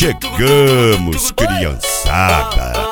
Chegamos, criançada.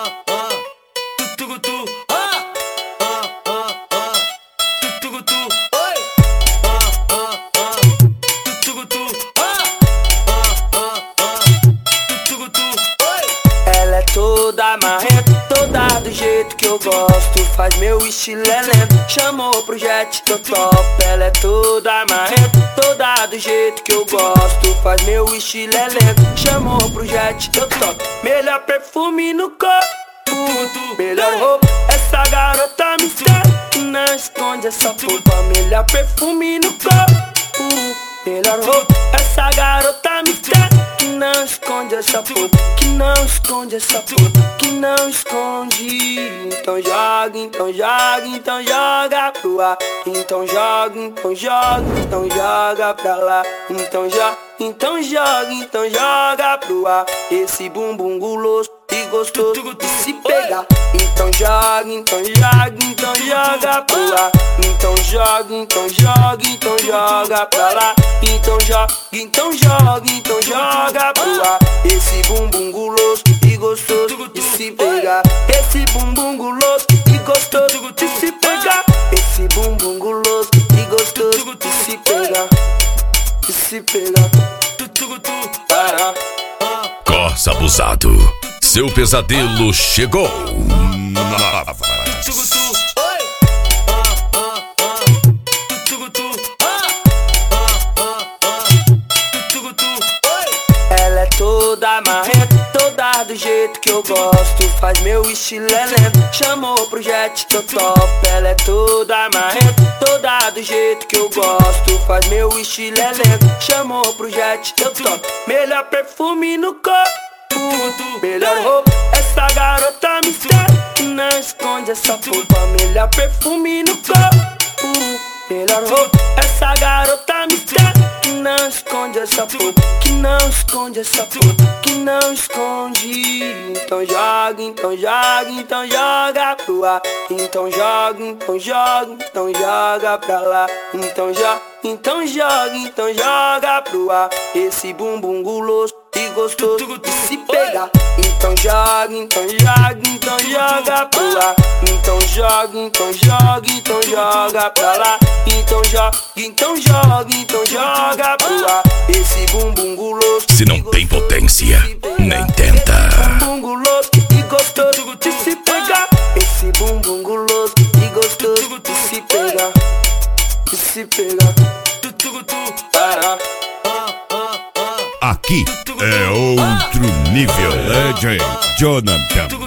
Ela é toda marrenta, toda do jeito que eu gosto. Faz meu estilo é lento, chamou pro jet que eu topo. Ela é toda marrenta, toda do jeito que eu gosto. Faz meu estilo é lento, chamou pro jet que eu topo. Melhor perfume no corpo, melhor roupa, essa garota me quer. Não esconde essa roupa. Melhor perfume no corpo, melhor roupa, essa garota me quer. Não esconde essa roupa, que não esconde essa roupa, que não esconde. Então joga, então joga, então joga pro ar. Então joga, então joga, então joga pra lá. Então joga, então joga, então joga pro ar. Esse bumbum guloso e gostoso de se pegar. Então joga, então joga, então joga pro ar. Então joga, então joga, então joga pra lá. Então joga, então joga, então joga pro ar. Esse bumbum guloso e gostoso de se pegar. Esse bumbum guloso e gostoso de se pegar. Esse bumbum guloso e gostoso de se pegar. De se pegar. Para. Corsa Abusado, seu pesadelo chegou. Ela é toda marrenta, toda do jeito que eu gosto. Faz meu estilo é lento, chamou pro jet que eu topo. Ela é toda marrenta, toda do jeito que eu gosto. Faz meu estilo é lento, chamou pro jet que eu topo. Melhor perfume no corpo, melhor roupa, essa garota me quer. Não esconde essa roupa. Melhor perfume no corpo, melhor roupa, essa garota me quer. Não esconde essa roupa, que não esconde essa roupa, que não esconde. Então joga, então joga, então joga pro ar. Então joga, então joga, então joga pra lá. Então joga, então joga, então joga pro ar. Esse bumbum guloso e gostoso de se pegar. Então joga, então joga, então joga pro ar. Então joga, então joga, então joga pra lá. Então joga, então joga, então joga pro ar. Esse bumbum guloso. Se não tem potência, nem tenta. Bumbum guloso e gostoso de se pegar. Esse bumbum guloso e gostoso de se pegar. De se pegar. Para. Aqui é outro nível. Legend Jonathan